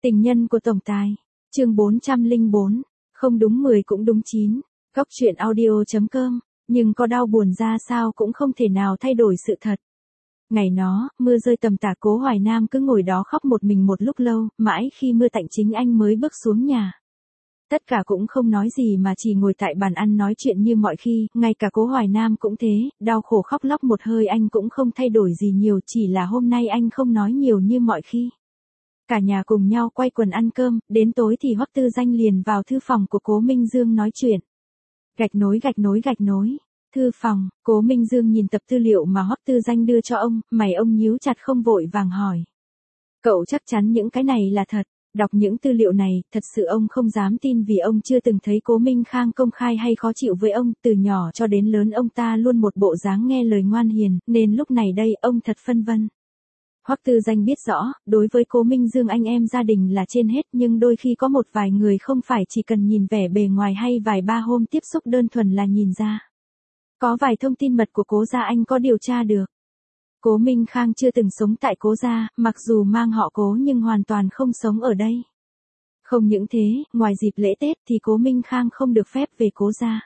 Tình nhân của tổng tài. Chương 404. Không đúng 10 cũng đúng 9. Góc truyện audio.com. Nhưng có đau buồn ra sao cũng không thể nào thay đổi sự thật. Ngày đó, mưa rơi tầm tã, Cố Hoài Nam cứ ngồi đó khóc một mình một lúc lâu, mãi khi mưa tạnh chính anh mới bước xuống nhà. Tất cả cũng không nói gì mà chỉ ngồi tại bàn ăn nói chuyện như mọi khi, ngay cả Cố Hoài Nam cũng thế, đau khổ khóc lóc một hơi anh cũng không thay đổi gì nhiều, chỉ là hôm nay anh không nói nhiều như mọi khi. Cả nhà cùng nhau quay quần ăn cơm, đến tối thì Hoắc Tư Danh liền vào thư phòng của Cố Minh Dương nói chuyện. Gạch nối. Thư phòng, Cố Minh Dương nhìn tập tư liệu mà Hoắc Tư Danh đưa cho ông, mày ông nhíu chặt không vội vàng hỏi. Cậu chắc chắn những cái này là thật? Đọc những tư liệu này, thật sự ông không dám tin vì ông chưa từng thấy Cố Minh Khang công khai hay khó chịu với ông, từ nhỏ cho đến lớn ông ta luôn một bộ dáng nghe lời ngoan hiền, nên lúc này đây ông thật phân vân. Hoắc Tư Danh biết rõ, đối với Cố Minh Dương anh em gia đình là trên hết, nhưng đôi khi có một vài người không phải chỉ cần nhìn vẻ bề ngoài hay vài ba hôm tiếp xúc đơn thuần là nhìn ra. Có vài thông tin mật của Cố gia anh có điều tra được. Cố Minh Khang chưa từng sống tại Cố gia, mặc dù mang họ Cố nhưng hoàn toàn không sống ở đây. Không những thế, ngoài dịp lễ Tết thì Cố Minh Khang không được phép về Cố gia.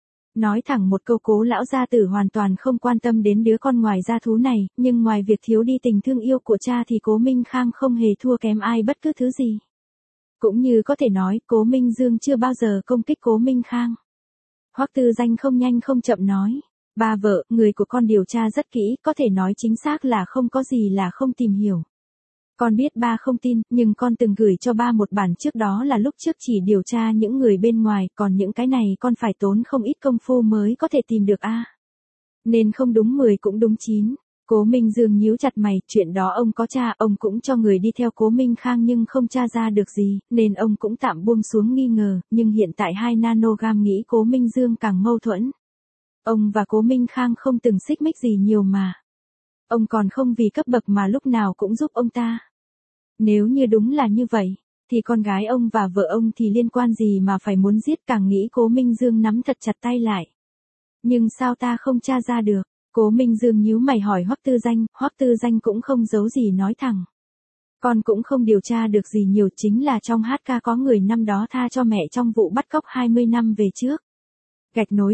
Nói thẳng một câu, Cố lão gia tử hoàn toàn không quan tâm đến đứa con ngoài gia thú này, nhưng ngoài việc thiếu đi tình thương yêu của cha thì Cố Minh Khang không hề thua kém ai bất cứ thứ gì. Cũng như có thể nói, Cố Minh Dương chưa bao giờ công kích Cố Minh Khang. Hoắc Tư Danh không nhanh không chậm nói. Ba vợ, người của con điều tra rất kỹ, có thể nói chính xác là không có gì là không tìm hiểu. Con biết ba không tin, nhưng con từng gửi cho ba một bản trước, đó là lúc trước chỉ điều tra những người bên ngoài, còn những cái này con phải tốn không ít công phu mới có thể tìm được a. Nên không đúng 10 cũng đúng 9. Cố Minh Dương nhíu chặt mày, chuyện đó ông có tra, ông cũng cho người đi theo Cố Minh Khang nhưng không tra ra được gì, nên ông cũng tạm buông xuống nghi ngờ, nhưng hiện tại 2 nanogam nghĩ Cố Minh Dương càng mâu thuẫn. Ông và Cố Minh Khang không từng xích mích gì nhiều mà. Ông còn không vì cấp bậc mà lúc nào cũng giúp ông ta. Nếu như đúng là như vậy, thì con gái ông và vợ ông thì liên quan gì mà phải muốn giết, càng nghĩ Cố Minh Dương nắm thật chặt tay lại. Nhưng sao ta không tra ra được? Cố Minh Dương nhíu mày hỏi Hoắc Tư Danh, Hoắc Tư Danh cũng không giấu gì nói thẳng. Con cũng không điều tra được gì nhiều, chính là trong HK có người năm đó tha cho mẹ trong vụ bắt cóc 20 năm về trước. Gạch nối.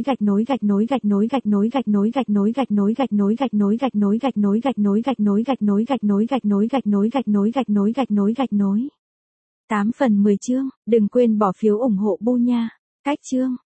8 phần 10 chương, đừng quên bỏ phiếu ủng hộ Bu nha. Cách chương.